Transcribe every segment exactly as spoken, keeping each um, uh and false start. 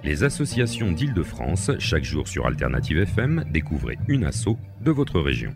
Les associations d'Île-de-France, chaque jour sur Alternative F M, découvrez une asso de votre région.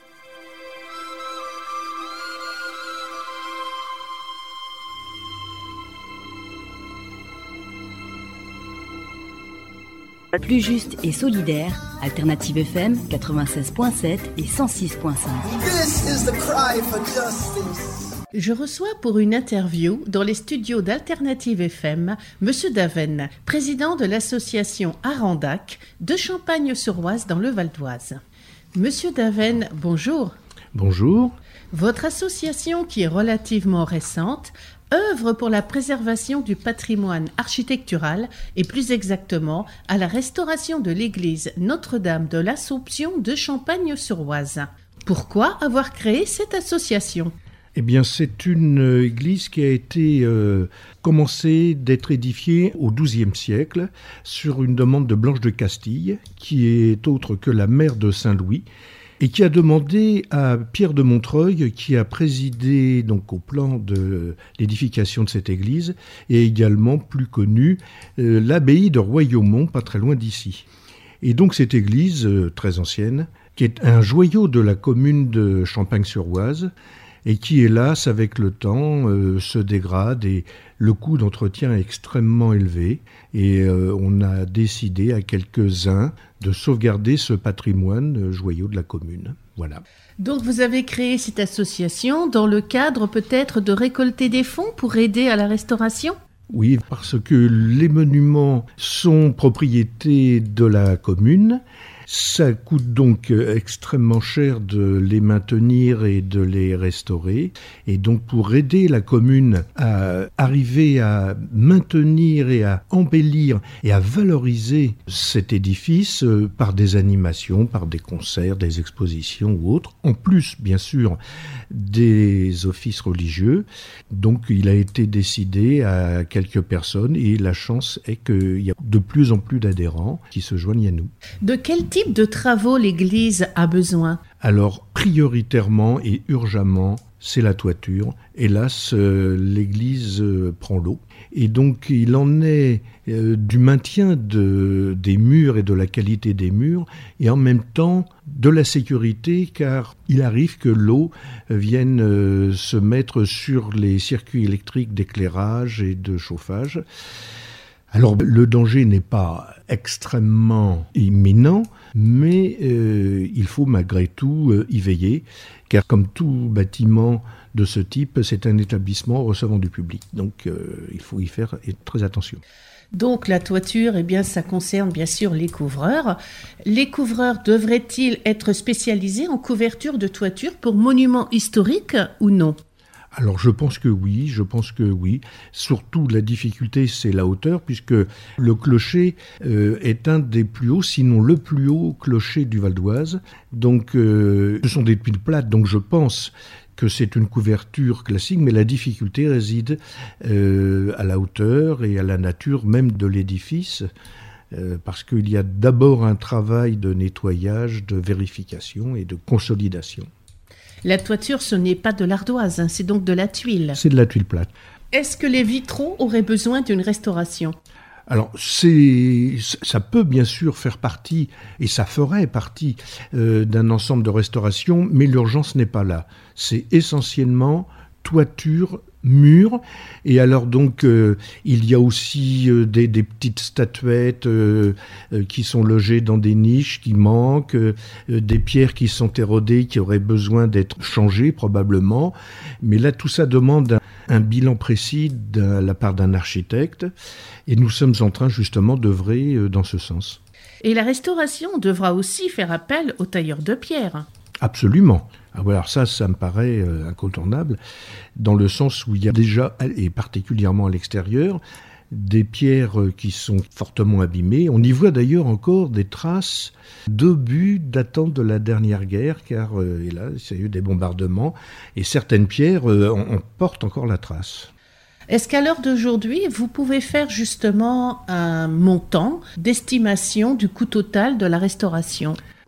Plus juste et solidaire, Alternative F M quatre-vingt-seize virgule sept et cent six virgule cinq. This is the cry for justice. Je reçois pour une interview dans les studios d'Alternative F M Monsieur Daven, président de l'association Arandac de Champagne-sur-Oise dans le Val d'Oise. Monsieur Daven, bonjour. Bonjour. Votre association, qui est relativement récente, œuvre pour la préservation du patrimoine architectural et plus exactement à la restauration de l'église Notre-Dame de l'Assomption de Champagne-sur-Oise. Pourquoi avoir créé cette association ? Eh bien, c'est une église qui a été euh, commencée d'être édifiée au douzième siècle sur une demande de Blanche de Castille, qui est autre que la mère de Saint-Louis, et qui a demandé à Pierre de Montreuil, qui a présidé donc au plan de l'édification de cette église, et également plus connu euh, l'abbaye de Royaumont, pas très loin d'ici. Et donc cette église euh, très ancienne, qui est un joyau de la commune de Champagne-sur-Oise, et qui, hélas, avec le temps, euh, se dégrade et le coût d'entretien est extrêmement élevé. Et euh, on a décidé à quelques-uns de sauvegarder ce patrimoine euh, joyau de la commune. Voilà. Donc vous avez créé cette association dans le cadre peut-être de récolter des fonds pour aider à la restauration ? Oui, parce que les monuments sont propriété de la commune. Ça coûte donc extrêmement cher de les maintenir et de les restaurer. Et donc pour aider la commune à arriver à maintenir et à embellir et à valoriser cet édifice par des animations, par des concerts, des expositions ou autres, en plus bien sûr des offices religieux. Donc il a été décidé à quelques personnes et la chance est qu'il y a de plus en plus d'adhérents qui se joignent à nous. De quel type de travaux l'église a besoin ? Alors, prioritairement et urgemment, c'est la toiture. Hélas, euh, l'église euh, prend l'eau. Et donc, il en est euh, du maintien de, des murs et de la qualité des murs, et en même temps de la sécurité, car il arrive que l'eau vienne euh, se mettre sur les circuits électriques d'éclairage et de chauffage. Alors, le danger n'est pas extrêmement imminent, mais euh, il faut malgré tout euh, y veiller, car comme tout bâtiment de ce type, c'est un établissement recevant du public. Donc, euh, il faut y faire très attention. Donc la toiture, eh bien, ça concerne bien sûr les couvreurs. Les couvreurs devraient-ils être spécialisés en couverture de toiture pour monuments historiques ou non ? Alors je pense que oui, je pense que oui. Surtout la difficulté, c'est la hauteur, puisque le clocher euh, est un des plus hauts, sinon le plus haut clocher du Val d'Oise. Donc euh, ce sont des tuiles plates, donc je pense que c'est une couverture classique, mais la difficulté réside euh, à la hauteur et à la nature même de l'édifice, euh, parce qu'il y a d'abord un travail de nettoyage, de vérification et de consolidation. La toiture, ce n'est pas de l'ardoise, hein, c'est donc de la tuile. C'est de la tuile plate. Est-ce que les vitraux auraient besoin d'une restauration ? Alors, c'est, ça peut bien sûr faire partie, et ça ferait partie euh, d'un ensemble de restauration, mais l'urgence n'est pas là. C'est essentiellement toiture, mur, et alors donc euh, il y a aussi euh, des, des petites statuettes euh, euh, qui sont logées dans des niches qui manquent, euh, des pierres qui sont érodées, qui auraient besoin d'être changées probablement, mais là tout ça demande un, un bilan précis de la part d'un architecte, et nous sommes en train justement d'œuvrer euh, dans ce sens. Et la restauration devra aussi faire appel aux tailleurs de pierre. Absolument. Alors ça, ça me paraît euh, incontournable, dans le sens où il y a déjà, et particulièrement à l'extérieur, des pierres qui sont fortement abîmées. On y voit d'ailleurs encore des traces d'obus datant de la dernière guerre, car euh, et là, il y a eu des bombardements, et certaines pierres euh, en, en portent encore la trace. Est-ce qu'à l'heure d'aujourd'hui, vous pouvez faire justement un montant d'estimation du coût total de la restauration ?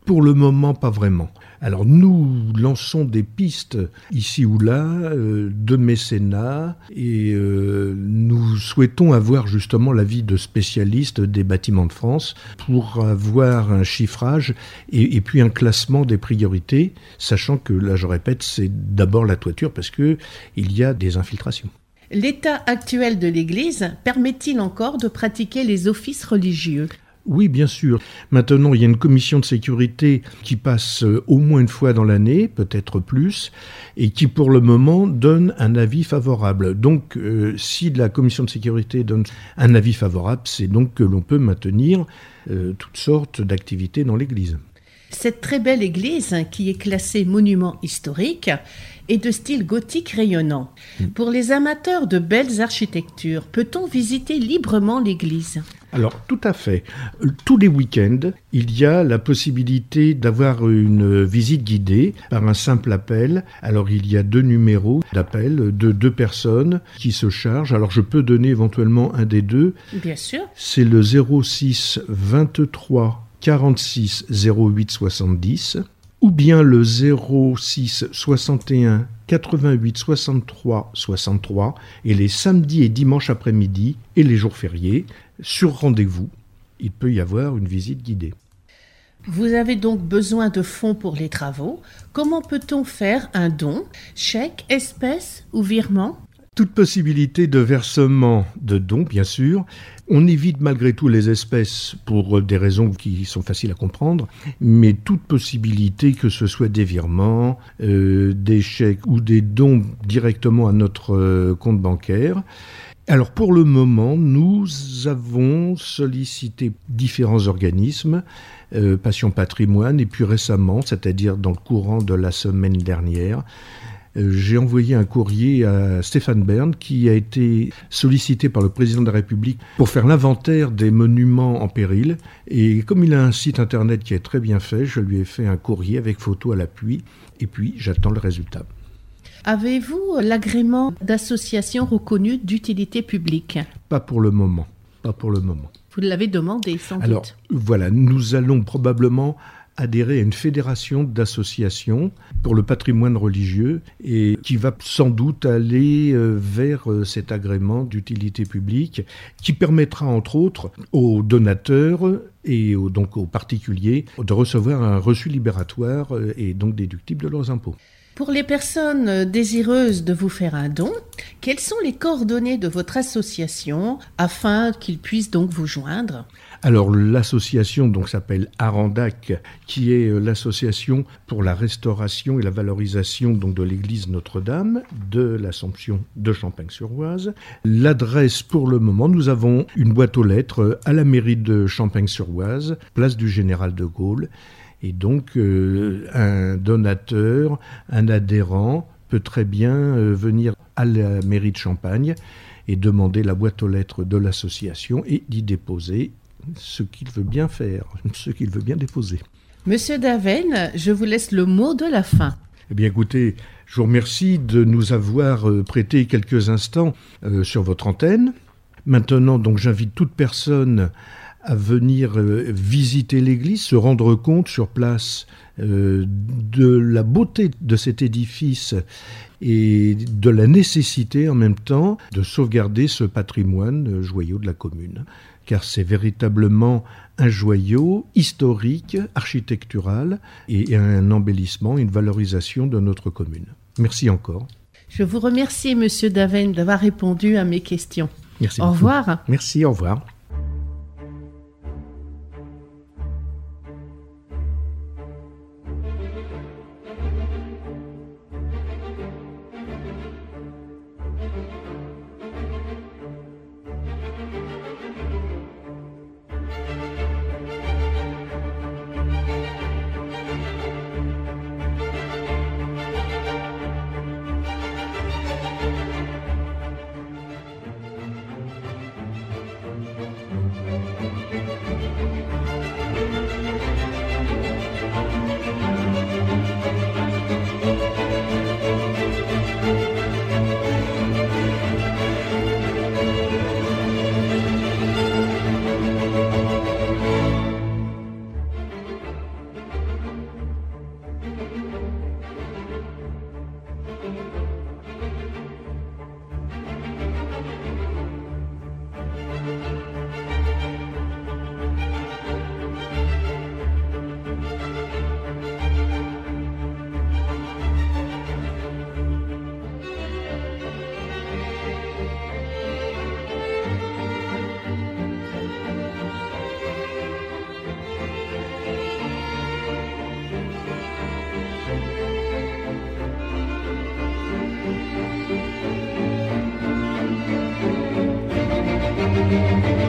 Pour le moment, pas vraiment. Alors nous lançons des pistes ici ou là euh, de mécénat et euh, nous souhaitons avoir justement l'avis de spécialistes des bâtiments de France pour avoir un chiffrage et, et puis un classement des priorités, sachant que, là je répète, c'est d'abord la toiture parce qu'il y a des infiltrations. L'état actuel de l'Église permet-il encore de pratiquer les offices religieux ? Oui, bien sûr. Maintenant, il y a une commission de sécurité qui passe au moins une fois dans l'année, peut-être plus, et qui, pour le moment, donne un avis favorable. Donc, euh, si la commission de sécurité donne un avis favorable, c'est donc que l'on peut maintenir euh, toutes sortes d'activités dans l'église. Cette très belle église, qui est classée monument historique, est de style gothique rayonnant. Mmh. Pour les amateurs de belles architectures, peut-on visiter librement l'église ? Alors, tout à fait. Tous les week-ends, il y a la possibilité d'avoir une visite guidée par un simple appel. Alors, il y a deux numéros d'appel de deux personnes qui se chargent. Alors, je peux donner éventuellement un des deux. Bien sûr. C'est le zéro six vingt-trois quarante-six zéro huit soixante-dix ou bien le zéro six soixante et un quatre-vingt-huit soixante-trois soixante-trois et les samedis et dimanches après-midi et les jours fériés, sur rendez-vous, il peut y avoir une visite guidée. Vous avez donc besoin de fonds pour les travaux. Comment peut-on faire un don, chèque, espèce ou virement ? Toute possibilité de versement de dons, bien sûr. On évite malgré tout les espèces pour des raisons qui sont faciles à comprendre, mais toute possibilité que ce soit des virements, euh, des chèques ou des dons directement à notre euh, compte bancaire. Alors pour le moment, nous avons sollicité différents organismes, euh, Passion Patrimoine, et puis récemment, c'est-à-dire dans le courant de la semaine dernière, j'ai envoyé un courrier à Stéphane Bern qui a été sollicité par le président de la République pour faire l'inventaire des monuments en péril. Et comme il a un site internet qui est très bien fait, je lui ai fait un courrier avec photo à l'appui et puis j'attends le résultat. Avez-vous l'agrément d'association reconnue d'utilité publique ? Pas pour le moment, pas pour le moment. Vous l'avez demandé sans doute. Alors voilà, nous allons probablement adhérer à une fédération d'associations pour le patrimoine religieux et qui va sans doute aller vers cet agrément d'utilité publique qui permettra entre autres aux donateurs et aux, donc aux particuliers de recevoir un reçu libératoire et donc déductible de leurs impôts. Pour les personnes désireuses de vous faire un don, quelles sont les coordonnées de votre association afin qu'ils puissent donc vous joindre ? Alors l'association donc s'appelle Arandac, qui est l'association pour la restauration et la valorisation donc de l'église Notre-Dame de l'Assomption de Champagne-sur-Oise. L'adresse pour le moment, nous avons une boîte aux lettres à la mairie de Champagne-sur-Oise, place du Général de Gaulle. Et donc euh, un donateur, un adhérent peut très bien euh, venir à la mairie de Champagne et demander la boîte aux lettres de l'association et d'y déposer ce qu'il veut bien faire, ce qu'il veut bien déposer. Monsieur Daven, je vous laisse le mot de la fin. Eh bien écoutez, je vous remercie de nous avoir euh, prêté quelques instants euh, sur votre antenne. Maintenant, donc, j'invite toute personne à venir euh, visiter l'église, se rendre compte sur place euh, de la beauté de cet édifice et de la nécessité en même temps de sauvegarder ce patrimoine euh, joyau de la commune. Car c'est véritablement un joyau historique, architectural et un embellissement, une valorisation de notre commune. Merci encore. Je vous remercie, Monsieur Daven, d'avoir répondu à mes questions. Merci au beaucoup. revoir. Merci, au revoir. Thank you.